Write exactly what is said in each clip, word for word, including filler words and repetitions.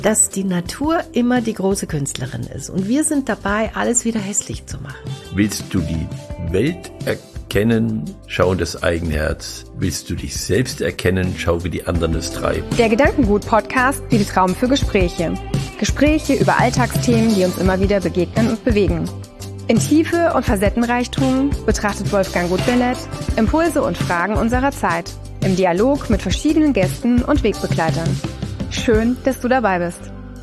dass die Natur immer die große Künstlerin ist. Und wir sind dabei, alles wieder hässlich zu machen. Willst du die Welt erkennen, schau in das eigene Herz. Willst du dich selbst erkennen, schau, wie die anderen es treiben. Der Gedankengut-Podcast bietet Raum für Gespräche. Gespräche über Alltagsthemen, die uns immer wieder begegnen und bewegen. In Tiefe und Facettenreichtum betrachtet Wolfgang Gutbellett Impulse und Fragen unserer Zeit. Im Dialog mit verschiedenen Gästen und Wegbegleitern. Schön, dass du dabei bist.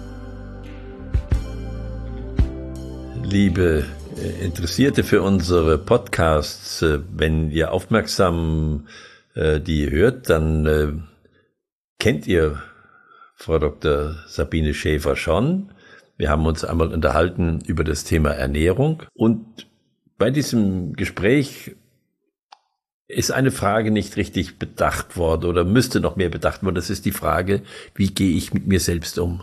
Liebe Interessierte für unsere Podcasts, wenn ihr aufmerksam äh, die hört, dann äh, kennt ihr Frau Doktor Sabine Schäfer schon. Wir haben uns einmal unterhalten über das Thema Ernährung und bei diesem Gespräch ist eine Frage nicht richtig bedacht worden oder müsste noch mehr bedacht worden. Das ist die Frage, wie gehe ich mit mir selbst um?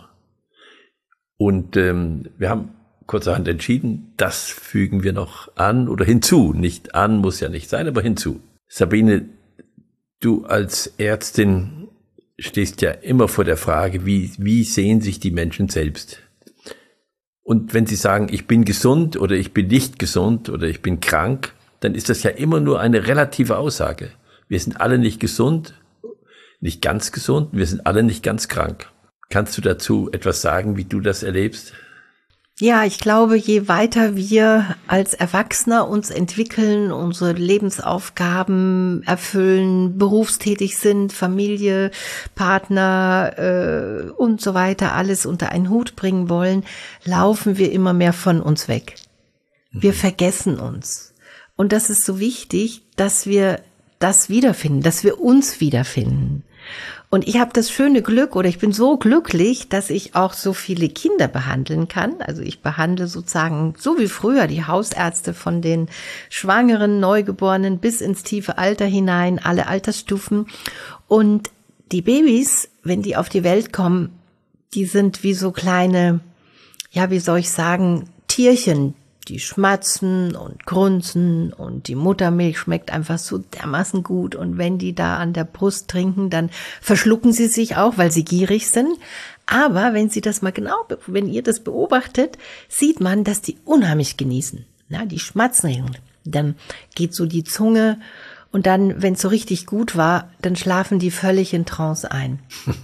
Und ähm, wir haben kurzerhand entschieden, das fügen wir noch an oder hinzu. Nicht an muss ja nicht sein, aber hinzu. Sabine, du als Ärztin stehst ja immer vor der Frage, wie, wie sehen sich die Menschen selbst? Und wenn sie sagen, ich bin gesund oder ich bin nicht gesund oder ich bin krank, dann ist das ja immer nur eine relative Aussage. Wir sind alle nicht gesund, nicht ganz gesund, wir sind alle nicht ganz krank. Kannst du dazu etwas sagen, wie du das erlebst? Ja, ich glaube, je weiter wir als Erwachsener uns entwickeln, unsere Lebensaufgaben erfüllen, berufstätig sind, Familie, Partner äh, und so weiter, alles unter einen Hut bringen wollen, laufen wir immer mehr von uns weg. Wir mhm. vergessen uns. Und das ist so wichtig, dass wir das wiederfinden, dass wir uns wiederfinden. Und ich habe das schöne Glück oder ich bin so glücklich, dass ich auch so viele Kinder behandeln kann. Also ich behandle sozusagen so wie früher die Hausärzte von den Schwangeren, Neugeborenen bis ins tiefe Alter hinein, alle Altersstufen. Und die Babys, wenn die auf die Welt kommen, die sind wie so kleine, ja, wie soll ich sagen, Tierchen. Die schmatzen und grunzen und die Muttermilch schmeckt einfach so dermaßen gut. Und wenn die da an der Brust trinken, dann verschlucken sie sich auch, weil sie gierig sind. Aber wenn sie das mal genau, wenn ihr das beobachtet, sieht man, dass die unheimlich genießen. Ja, die schmatzen, dann geht so die Zunge und dann, wenn es so richtig gut war, dann schlafen die völlig in Trance ein.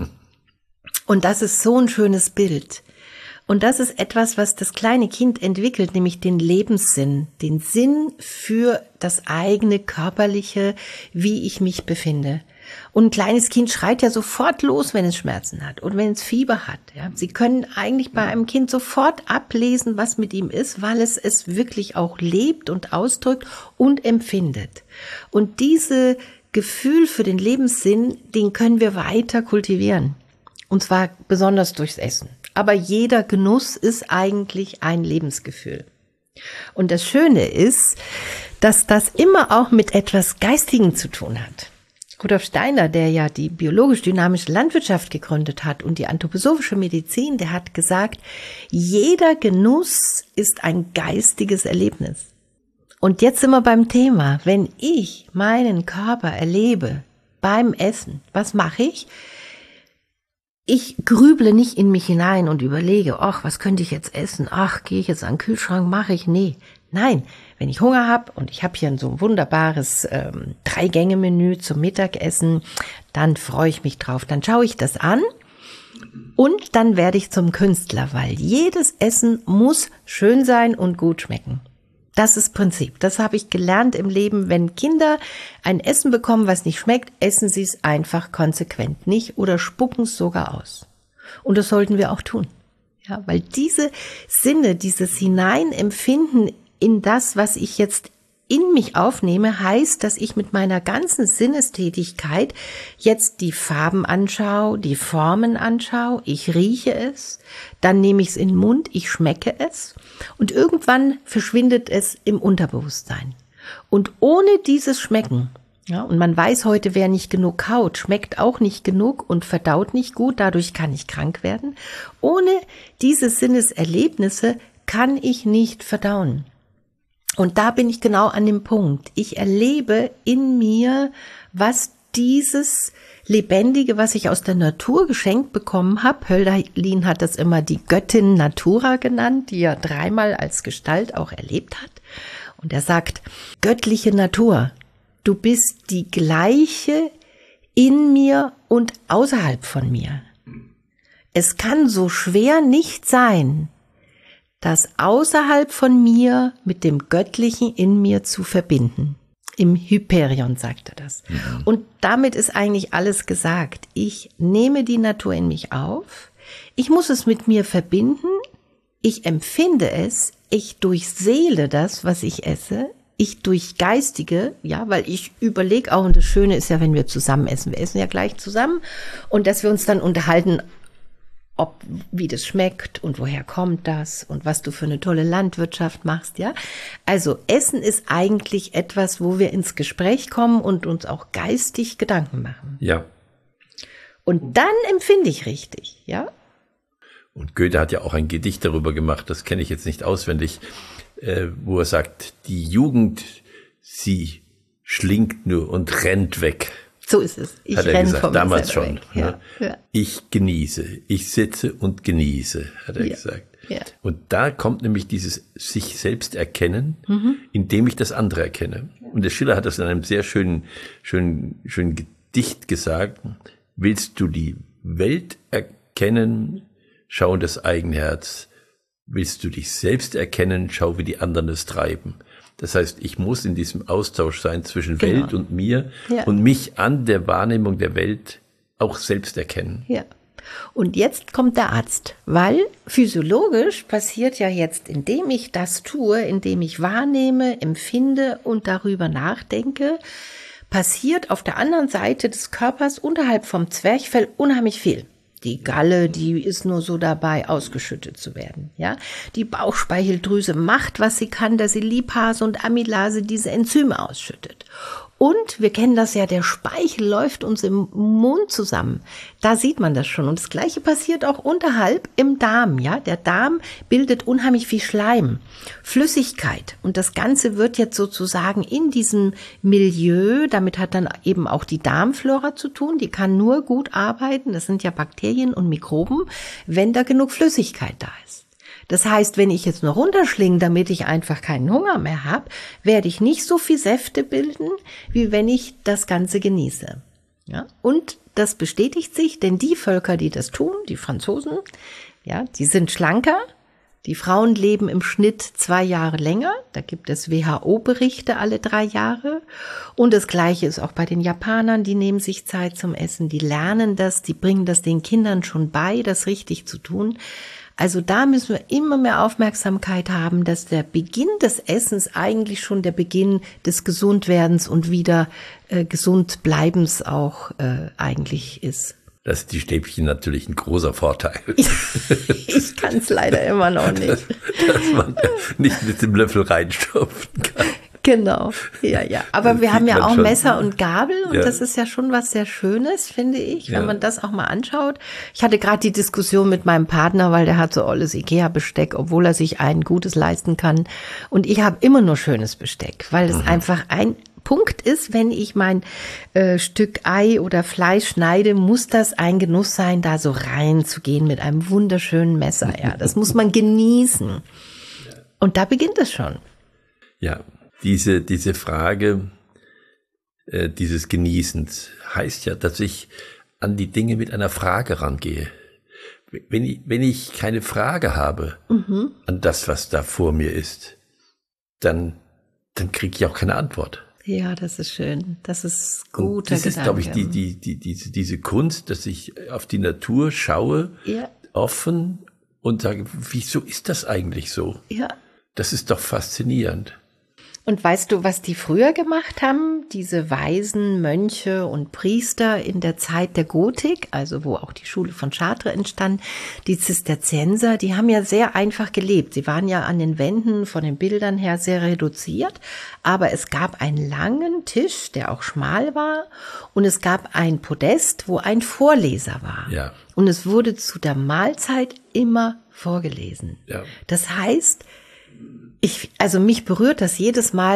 Und das ist so ein schönes Bild. Und das ist etwas, was das kleine Kind entwickelt, nämlich den Lebenssinn, den Sinn für das eigene Körperliche, wie ich mich befinde. Und ein kleines Kind schreit ja sofort los, wenn es Schmerzen hat und wenn es Fieber hat. Ja. Sie können eigentlich bei einem Kind sofort ablesen, was mit ihm ist, weil es es wirklich auch lebt und ausdrückt und empfindet. Und diese Gefühl für den Lebenssinn, den können wir weiter kultivieren. Und zwar besonders durchs Essen. Aber jeder Genuss ist eigentlich ein Lebensgefühl. Und das Schöne ist, dass das immer auch mit etwas Geistigem zu tun hat. Rudolf Steiner, der ja die biologisch-dynamische Landwirtschaft gegründet hat und die anthroposophische Medizin, der hat gesagt, jeder Genuss ist ein geistiges Erlebnis. Und jetzt sind wir beim Thema. Wenn ich meinen Körper erlebe beim Essen, was mache ich? Ich grüble nicht in mich hinein und überlege, ach, was könnte ich jetzt essen? Ach, gehe ich jetzt an den Kühlschrank, mache ich? Nee. Nein, wenn ich Hunger habe und ich habe hier so ein wunderbares ähm, Drei-Gänge-Menü zum Mittagessen, dann freue ich mich drauf. Dann schaue ich das an und dann werde ich zum Künstler, weil jedes Essen muss schön sein und gut schmecken. Das ist Prinzip. Das habe ich gelernt im Leben. Wenn Kinder ein Essen bekommen, was nicht schmeckt, essen sie es einfach konsequent nicht oder spucken es sogar aus. Und das sollten wir auch tun. Ja, weil diese Sinne, dieses Hineinempfinden in das, was ich jetzt in mich aufnehme, heißt, dass ich mit meiner ganzen Sinnestätigkeit jetzt die Farben anschaue, die Formen anschaue, ich rieche es, dann nehme ich es in den Mund, ich schmecke es und irgendwann verschwindet es im Unterbewusstsein. Und ohne dieses Schmecken, ja, und man weiß heute, wer nicht genug kaut, schmeckt auch nicht genug und verdaut nicht gut, dadurch kann ich krank werden. Ohne diese Sinneserlebnisse kann ich nicht verdauen. Und da bin ich genau an dem Punkt. Ich erlebe in mir, was dieses Lebendige, was ich aus der Natur geschenkt bekommen habe. Hölderlin hat das immer die Göttin Natura genannt, die er dreimal als Gestalt auch erlebt hat. Und er sagt, göttliche Natur, du bist die gleiche in mir und außerhalb von mir. Es kann so schwer nicht sein, das außerhalb von mir mit dem Göttlichen in mir zu verbinden. Im Hyperion sagt er das. Mhm. Und damit ist eigentlich alles gesagt. Ich nehme die Natur in mich auf. Ich muss es mit mir verbinden. Ich empfinde es. Ich durchseele das, was ich esse. Ich durchgeistige, ja, weil ich überlege auch, und das Schöne ist ja, wenn wir zusammen essen. Wir essen ja gleich zusammen. Und dass wir uns dann unterhalten, ob, wie das schmeckt und woher kommt das und was du für eine tolle Landwirtschaft machst, ja. Also Essen ist eigentlich etwas, wo wir ins Gespräch kommen und uns auch geistig Gedanken machen. Ja. Und dann empfinde ich richtig, ja. Und Goethe hat ja auch ein Gedicht darüber gemacht, das kenne ich jetzt nicht auswendig, äh, wo er sagt, die Jugend, sie schlingt nur und rennt weg. So ist es. Ich hat er renn gesagt, von damals schon. Weg. Ja, Ne? ja. Ich genieße, ich sitze und genieße, hat er Ja, gesagt. ja. Und da kommt nämlich dieses sich selbst erkennen, mhm. indem ich das andere erkenne. Und der Schiller hat das in einem sehr schönen, schönen, schönen Gedicht gesagt. Willst du die Welt erkennen, schau in das eigene Herz. Willst du dich selbst erkennen, schau, wie die anderen es treiben. Das heißt, ich muss in diesem Austausch sein zwischen Genau. Welt und mir Ja. und mich an der Wahrnehmung der Welt auch selbst erkennen. Ja. Und jetzt kommt der Arzt, weil physiologisch passiert ja jetzt, indem ich das tue, indem ich wahrnehme, empfinde und darüber nachdenke, passiert auf der anderen Seite des Körpers unterhalb vom Zwerchfell unheimlich viel. Die Galle, die ist nur so dabei, ausgeschüttet zu werden, ja. Die Bauchspeicheldrüse macht, was sie kann, dass sie Lipase und Amylase diese Enzyme ausschüttet. Und wir kennen das ja, der Speichel läuft uns im Mund zusammen. Da sieht man das schon. Und das Gleiche passiert auch unterhalb im Darm, ja. Der Darm bildet unheimlich viel Schleim, Flüssigkeit. Und das Ganze wird jetzt sozusagen in diesem Milieu, damit hat dann eben auch die Darmflora zu tun. Die kann nur gut arbeiten, das sind ja Bakterien und Mikroben, wenn da genug Flüssigkeit da ist. Das heißt, wenn ich jetzt nur runterschlinge, damit ich einfach keinen Hunger mehr habe, werde ich nicht so viel Säfte bilden, wie wenn ich das Ganze genieße. Ja? Und das bestätigt sich, denn die Völker, die das tun, die Franzosen, ja, die sind schlanker. Die Frauen leben im Schnitt zwei Jahre länger. Da gibt es W H O-Berichte alle drei Jahre. Und das Gleiche ist auch bei den Japanern. Die nehmen sich Zeit zum Essen. Die lernen das. Die bringen das den Kindern schon bei, das richtig zu tun. Also da müssen wir immer mehr Aufmerksamkeit haben, dass der Beginn des Essens eigentlich schon der Beginn des Gesundwerdens und wieder äh, Gesundbleibens auch äh, eigentlich ist. Das ist die Stäbchen natürlich ein großer Vorteil. Ich kann es leider immer noch nicht. Dass, dass man nicht mit dem Löffel reinstopfen kann. Genau, ja, ja. Aber Das wir sieht haben ja man auch schon. Messer und Gabel und Ja. das ist ja schon was sehr Schönes, finde ich, wenn Ja. man das auch mal anschaut. Ich hatte gerade die Diskussion mit meinem Partner, weil der hat so olles Ikea-Besteck, obwohl er sich ein gutes leisten kann. Und ich habe immer nur schönes Besteck, weil es Mhm. einfach ein Punkt ist, wenn ich mein äh, Stück Ei oder Fleisch schneide, muss das ein Genuss sein, da so reinzugehen mit einem wunderschönen Messer. Ja, das muss man genießen. Und da beginnt es schon. Ja, diese, diese Frage äh, dieses Genießens heißt ja, dass ich an die Dinge mit einer Frage rangehe. Wenn ich, wenn ich keine Frage habe Mhm. an das, was da vor mir ist, dann, dann kriege ich auch keine Antwort. Ja, das ist schön. Das ist Und guter das ist, Gedanke. glaube ich, die, die, die, diese, diese Kunst, dass ich auf die Natur schaue, Ja, offen und sage, wieso ist das eigentlich so? ja. Das ist doch faszinierend. Und weißt du, was die früher gemacht haben? Diese Weisen, Mönche und Priester in der Zeit der Gotik, also wo auch die Schule von Chartres entstand, die Zisterzienser, die haben ja sehr einfach gelebt. Sie waren ja an den Wänden von den Bildern her sehr reduziert, aber es gab einen langen Tisch, der auch schmal war, und es gab ein Podest, wo ein Vorleser war. Ja. Und es wurde zu der Mahlzeit immer vorgelesen. Ja. Das heißt, Ich, also mich berührt das jedes Mal,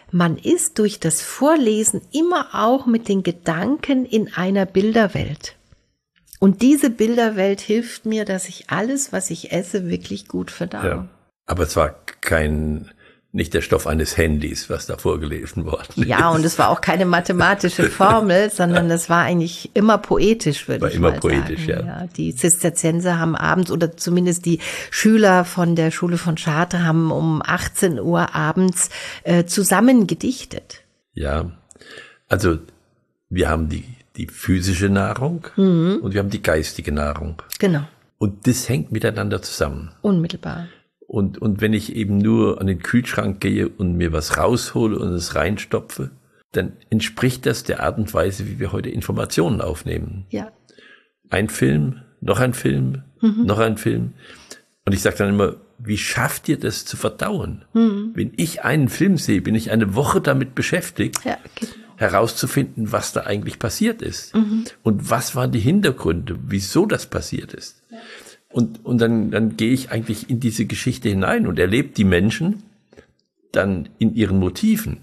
man ist durch das Vorlesen immer auch mit den Gedanken in einer Bilderwelt. Und diese Bilderwelt hilft mir, dass ich alles, was ich esse, wirklich gut verdaue. Ja. Aber es war kein, nicht der Stoff eines Handys, was da vorgelesen worden ist. Ja, und es war auch keine mathematische Formel, sondern es war eigentlich immer poetisch, würde ich mal sagen. War immer poetisch, ja. ja. Die Zisterzienser haben abends, oder zumindest die Schüler von der Schule von Chartres haben um achtzehn Uhr abends äh, zusammen gedichtet. Ja, also wir haben die, die physische Nahrung mhm. und wir haben die geistige Nahrung. Genau. Und das hängt miteinander zusammen. Unmittelbar. Und, und wenn ich eben nur an den Kühlschrank gehe und mir was raushole und es reinstopfe, dann entspricht das der Art und Weise, wie wir heute Informationen aufnehmen. Ja. Ein Film, noch ein Film, mhm. noch ein Film. Und ich sage dann immer, wie schafft ihr das zu verdauen? Mhm. Wenn ich einen Film sehe, bin ich eine Woche damit beschäftigt, ja, genau. herauszufinden, was da eigentlich passiert ist. Mhm. Und was waren die Hintergründe, wieso das passiert ist. Ja. Und, und dann, dann gehe ich eigentlich in diese Geschichte hinein und erlebe die Menschen dann in ihren Motiven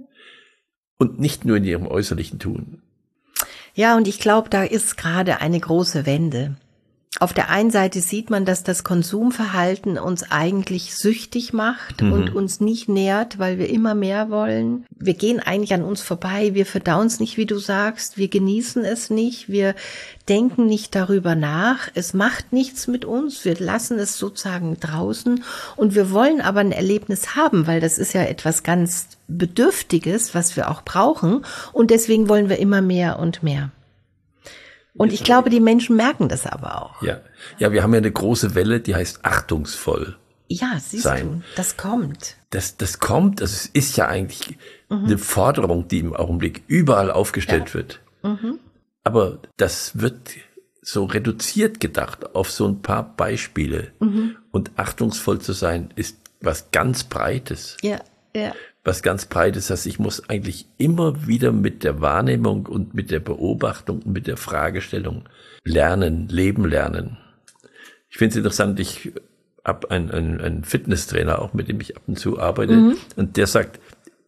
und nicht nur in ihrem äußerlichen Tun. Ja, und ich glaube, da ist gerade eine große Wende. Auf der einen Seite sieht man, dass das Konsumverhalten uns eigentlich süchtig macht mhm. und uns nicht nährt, weil wir immer mehr wollen. Wir gehen eigentlich an uns vorbei, wir verdauen es nicht, wie du sagst, wir genießen es nicht, wir denken nicht darüber nach, es macht nichts mit uns, wir lassen es sozusagen draußen und wir wollen aber ein Erlebnis haben, weil das ist ja etwas ganz Bedürftiges, was wir auch brauchen und deswegen wollen wir immer mehr und mehr. Und ich glaube, die Menschen merken das aber auch. Ja, ja, wir haben ja eine große Welle, die heißt achtungsvoll. Ja, siehst sein. du, das kommt. Das, das kommt, also es ist ja eigentlich mhm. eine Forderung, die im Augenblick überall aufgestellt ja. wird. Mhm. Aber das wird so reduziert gedacht auf so ein paar Beispiele. Mhm. Und achtungsvoll zu sein ist was ganz Breites. Ja, ja. Was ganz Breites, dass ich muss eigentlich immer wieder mit der Wahrnehmung und mit der Beobachtung und mit der Fragestellung lernen, leben lernen. Ich finde es interessant, ich habe einen, einen, einen Fitnesstrainer auch, mit dem ich ab und zu arbeite, mhm. und der sagt,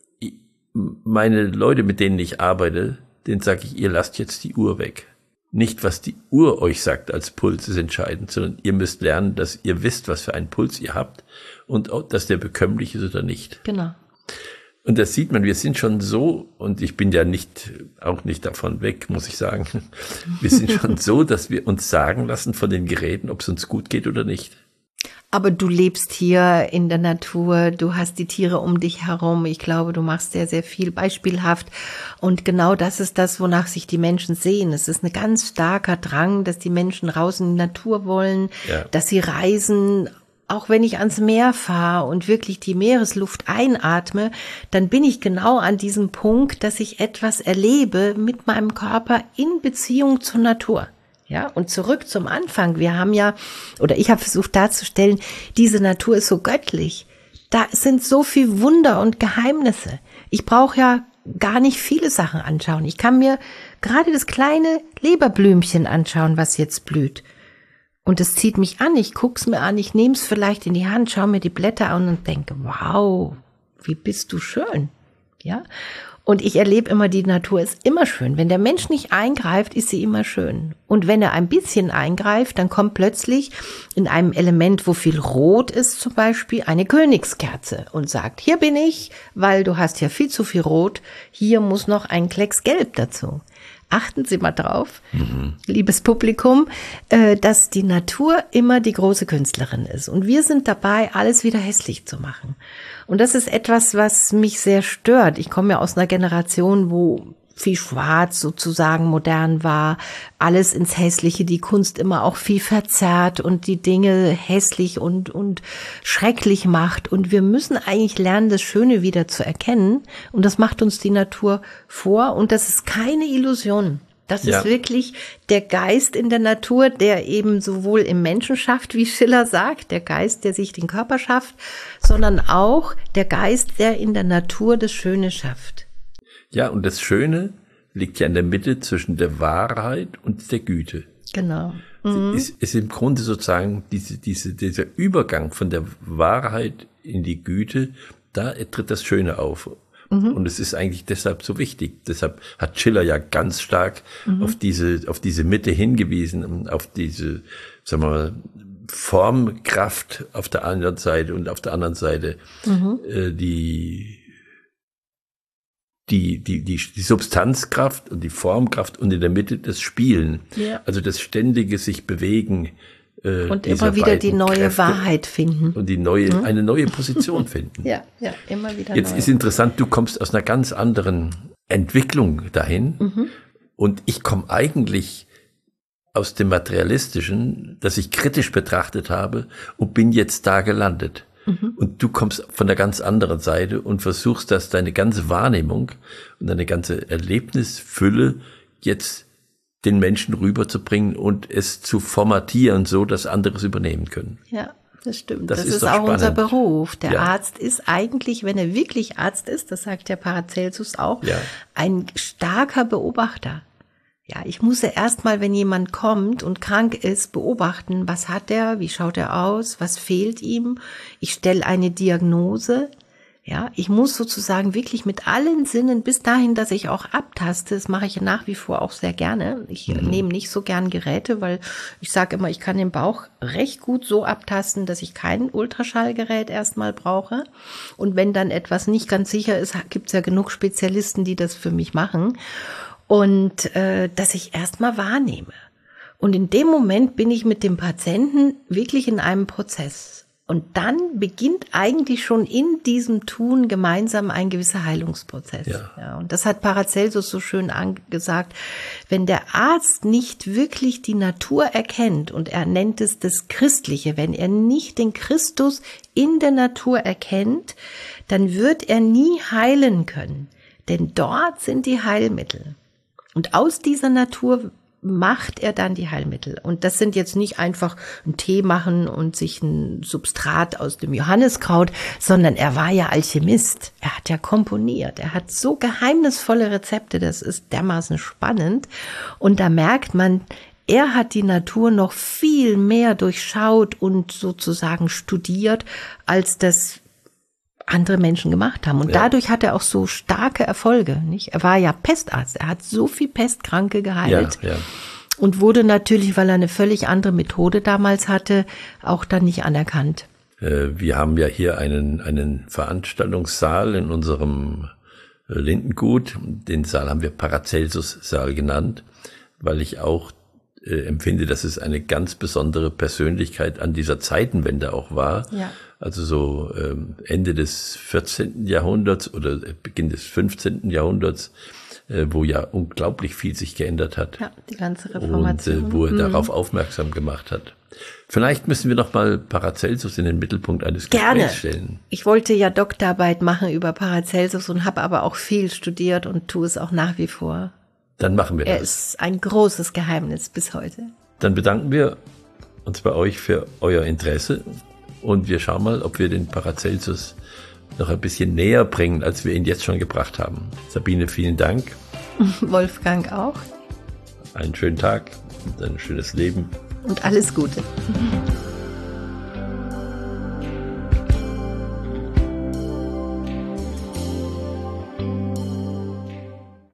meine Leute, mit denen ich arbeite, denen sage ich, ihr lasst jetzt die Uhr weg. Nicht, was die Uhr euch sagt als Puls ist entscheidend, sondern ihr müsst lernen, dass ihr wisst, was für einen Puls ihr habt und auch, dass der bekömmlich ist oder nicht. Genau. Und das sieht man, wir sind schon so, und ich bin ja nicht, auch nicht davon weg, muss ich sagen, wir sind schon so, dass wir uns sagen lassen von den Geräten, ob es uns gut geht oder nicht. Aber du lebst hier in der Natur, du hast die Tiere um dich herum. Ich glaube, du machst sehr, sehr viel beispielhaft. Und genau das ist das, wonach sich die Menschen sehen. Es ist ein ganz starker Drang, dass die Menschen raus in die Natur wollen, ja. dass sie reisen. Auch wenn ich ans Meer fahre und wirklich die Meeresluft einatme, dann bin ich genau an diesem Punkt, dass ich etwas erlebe mit meinem Körper in Beziehung zur Natur. Ja, und zurück zum Anfang. Wir haben ja, oder ich habe versucht darzustellen, diese Natur ist so göttlich. Da sind so viel Wunder und Geheimnisse. Ich brauche ja gar nicht viele Sachen anschauen. Ich kann mir gerade das kleine Leberblümchen anschauen, was jetzt blüht. Und es zieht mich an, ich guck's mir an, ich nehme es vielleicht in die Hand, schaue mir die Blätter an und denke, wow, wie bist du schön. Ja. Und ich erlebe immer, die Natur ist immer schön. Wenn der Mensch nicht eingreift, ist sie immer schön. Und wenn er ein bisschen eingreift, dann kommt plötzlich in einem Element, wo viel Rot ist zum Beispiel, eine Königskerze und sagt, hier bin ich, weil du hast ja viel zu viel Rot, hier muss noch ein Klecks Gelb dazu. Achten Sie mal drauf, mhm. liebes Publikum, dass die Natur immer die große Künstlerin ist. Und wir sind dabei, alles wieder hässlich zu machen. Und das ist etwas, was mich sehr stört. Ich komme ja aus einer Generation, wo viel Schwarz sozusagen modern war, alles ins Hässliche, die Kunst immer auch viel verzerrt und die Dinge hässlich und und schrecklich macht. Und wir müssen eigentlich lernen, das Schöne wieder zu erkennen. Und das macht uns die Natur vor. Und das ist keine Illusion. Das ja. ist wirklich der Geist in der Natur, der eben sowohl im Menschen schafft, wie Schiller sagt, der Geist, der sich den Körper schafft, sondern auch der Geist, der in der Natur das Schöne schafft. Ja, und das Schöne liegt ja in der Mitte zwischen der Wahrheit und der Güte. Genau. Mhm. Es ist im Grunde sozusagen diese, diese, dieser Übergang von der Wahrheit in die Güte, da tritt das Schöne auf. Mhm. Und es ist eigentlich deshalb so wichtig. Deshalb hat Schiller ja ganz stark mhm. auf diese, auf diese Mitte hingewiesen, auf diese, sagen wir mal, Formkraft auf der einen Seite und auf der anderen Seite mhm. äh, die, die, die, die, die Substanzkraft und die Formkraft und in der Mitte das Spielen. Ja. Also das ständige sich bewegen. Äh, und immer wieder die neue Kräfte Wahrheit finden. Und die neue, mhm. eine neue Position finden. Ja, ja, immer wieder Jetzt neu. Ist interessant, du kommst aus einer ganz anderen Entwicklung dahin mhm. und ich komme eigentlich aus dem Materialistischen, das ich kritisch betrachtet habe und bin jetzt da gelandet. Mhm. Und du kommst von der ganz anderen Seite und versuchst, dass deine ganze Wahrnehmung und deine ganze Erlebnisfülle jetzt den Menschen rüberzubringen und es zu formatieren, so dass andere es übernehmen können. Ja, das stimmt. Das, das ist, ist auch spannend. Unser Beruf. Der ja. Arzt ist eigentlich, wenn er wirklich Arzt ist, das sagt der Paracelsus auch, ja. ein starker Beobachter. Ja, ich muss ja erstmal, wenn jemand kommt und krank ist, beobachten, was hat er, wie schaut er aus, was fehlt ihm. Ich stelle eine Diagnose. Ja, ich muss sozusagen wirklich mit allen Sinnen bis dahin, dass ich auch abtaste, das mache ich nach wie vor auch sehr gerne. Ich mhm. nehme nicht so gern Geräte, weil ich sage immer, ich kann den Bauch recht gut so abtasten, dass ich kein Ultraschallgerät erstmal brauche. Und wenn dann etwas nicht ganz sicher ist, gibt es ja genug Spezialisten, die das für mich machen. Und äh, dass ich erstmal wahrnehme. Und in dem Moment bin ich mit dem Patienten wirklich in einem Prozess. Und dann beginnt eigentlich schon in diesem Tun gemeinsam ein gewisser Heilungsprozess. Ja. Ja, und das hat Paracelsus so schön angesagt. Wenn der Arzt nicht wirklich die Natur erkennt, und er nennt es das Christliche, wenn er nicht den Christus in der Natur erkennt, dann wird er nie heilen können. Denn dort sind die Heilmittel. Und aus dieser Natur macht er dann die Heilmittel. Und das sind jetzt nicht einfach einen Tee machen und sich ein Substrat aus dem Johanniskraut, sondern er war ja Alchemist. Er hat ja komponiert. Er hat so geheimnisvolle Rezepte. Das ist dermaßen spannend. Und da merkt man, er hat die Natur noch viel mehr durchschaut und sozusagen studiert, als das andere Menschen gemacht haben. Und ja. dadurch hat er auch so starke Erfolge, nicht? Er war ja Pestarzt. Er hat so viel Pestkranke geheilt. Ja, ja. Und wurde natürlich, weil er eine völlig andere Methode damals hatte, auch dann nicht anerkannt. Wir haben ja hier einen, einen Veranstaltungssaal in unserem Lindengut. Den Saal haben wir Paracelsus-Saal genannt, weil ich auch äh, empfinde, dass es eine ganz besondere Persönlichkeit an dieser Zeitenwende auch war. Ja. Also so ähm, Ende des vierzehnten Jahrhunderts oder Beginn des fünfzehnten Jahrhunderts, äh, wo ja unglaublich viel sich geändert hat. Ja, die ganze Reformation. Und äh, wo er mhm. darauf aufmerksam gemacht hat. Vielleicht müssen wir noch mal Paracelsus in den Mittelpunkt eines Gerne. Gesprächs stellen. Ich wollte ja Doktorarbeit machen über Paracelsus und habe aber auch viel studiert und tue es auch nach wie vor. Dann machen wir das. Er ist ein großes Geheimnis bis heute. Dann bedanken wir uns bei euch für euer Interesse und wir schauen mal, ob wir den Paracelsus noch ein bisschen näher bringen, als wir ihn jetzt schon gebracht haben. Sabine, vielen Dank. Wolfgang auch. Einen schönen Tag und ein schönes Leben. Und alles Gute.